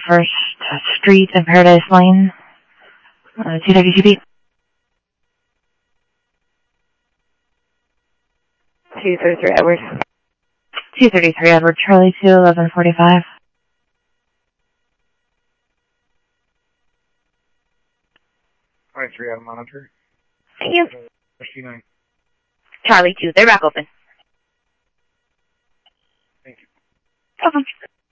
First Street and Paradise Lane, 232B. 233 Edward. 233 Edward, Charlie 2, 1145. Alright, 3 out of monitor. Thank you. 59. Charlie 2, they're back open. Thank you. Welcome.